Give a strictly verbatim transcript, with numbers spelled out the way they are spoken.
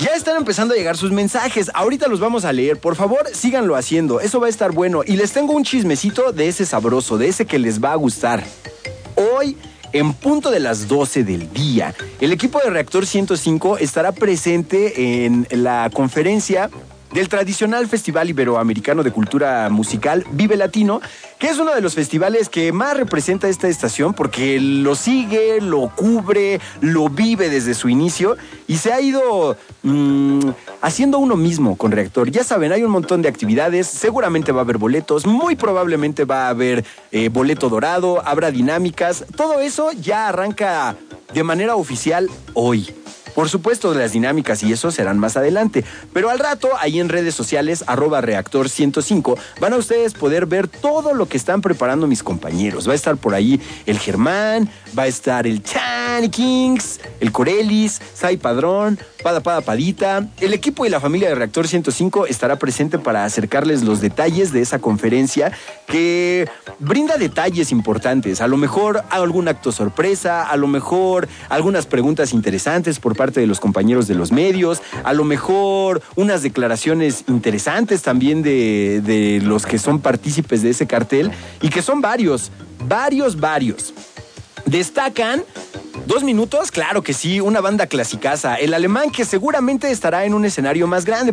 Ya están empezando a llegar sus mensajes. Ahorita los vamos a leer. Por favor, síganlo haciendo. Eso va a estar bueno. Y les tengo un chismecito de ese sabroso, de ese que les va a gustar. Hoy, en punto de las doce del día, el equipo de Reactor ciento cinco estará presente en la conferencia del tradicional Festival Iberoamericano de Cultura Musical Vive Latino, que es uno de los festivales que más representa esta estación porque lo sigue, lo cubre, lo vive desde su inicio y se ha ido mmm, haciendo uno mismo con Reactor. Ya saben, hay un montón de actividades, seguramente va a haber boletos, muy probablemente va a haber eh, boleto dorado, habrá dinámicas, todo eso ya arranca de manera oficial hoy. Por supuesto, las dinámicas y eso serán más adelante. Pero al rato, ahí en redes sociales, arroba Reactor ciento cinco, van a ustedes poder ver todo lo que están preparando mis compañeros. Va a estar por ahí el Germán, va a estar el Chani Kings, el Corelis, Sai Padrón, Pada Pada Padita. El equipo y la familia de Reactor ciento cinco estará presente para acercarles los detalles de esa conferencia que brinda detalles importantes. A lo mejor algún acto sorpresa, a lo mejor algunas preguntas interesantes por parte de los compañeros de los medios, a lo mejor unas declaraciones interesantes también de, de los que son partícipes de ese cartel y que son varios, varios, varios. Destacan dos minutos, claro que sí, una banda clasicaza, el Alemán, que seguramente estará en un escenario más grande.